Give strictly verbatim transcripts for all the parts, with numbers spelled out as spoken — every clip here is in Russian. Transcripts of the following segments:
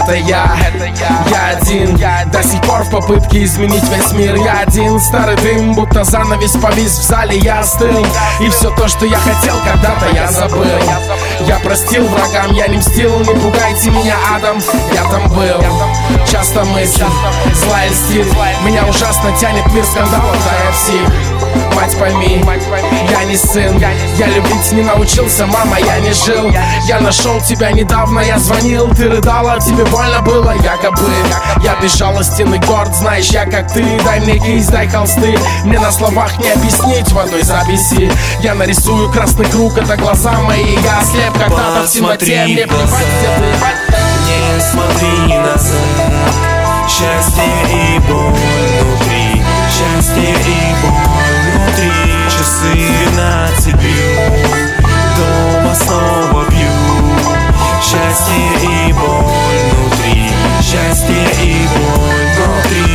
это я, я один. До сих пор в попытке изменить весь мир я один. Старый дым, будто занавес повис в зале, я остыл. И все то, что я хотел когда-то, я забыл. Я простил врагам, я не мстил, не пугайте меня адом. Я там был, часто мысли, злая стиль. Меня ужасно тянет мир скандалов, да я псих. Мать пойми, я не сын, я любить не научился, мама, я не жил. Я нашел тебя недавно, я звонил, ты рыдала, тебе больно было, якобы. Я безжалостен и горд, знаешь, я как ты. Дай мне кисть, дай холсты, мне на словах не объяснить, водой записи. Я нарисую красный круг, это глаза мои. Я ослеп когда-то в темноте, мне плевать, где ты. Не смотри назад, счастье и боль внутри, счастье и боль внутри. Часы двенадцать бьют, дома снова бью. Счастье и боль внутри, счастье и боль внутри.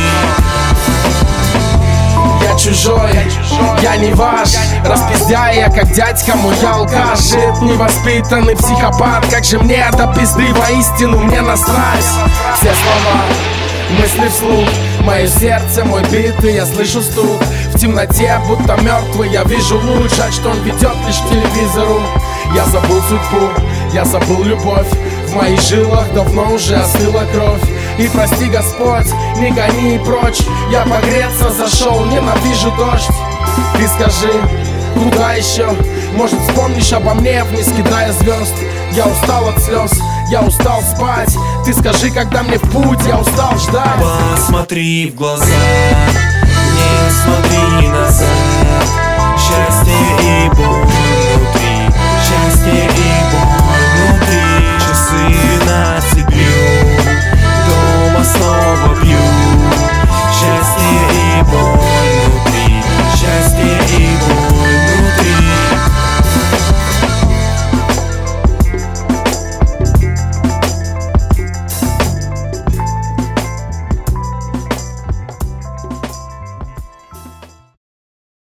Я чужой, я не ваш. Распиздяй я, как дядька мой, я алкаш. Жит невоспитанный психопат. Как же мне до пизды, воистину мне насрать. Все слова, мысли вслух, мое сердце, мой бит, и я слышу стук. В темноте, будто мертвый, я вижу луч, а что он ведет лишь к телевизору. Я забыл судьбу, я забыл любовь. В моих жилах давно уже остыла кровь. И прости, Господь, не гони прочь. Я погреться зашел, ненавижу дождь. Ты скажи, куда еще? Может, вспомнишь обо мне, вниз кидая звезд. Я устал от слез, я устал спать. Ты скажи, когда мне в путь, я устал ждать. Посмотри в глаза, не смотри назад. Счастье и боль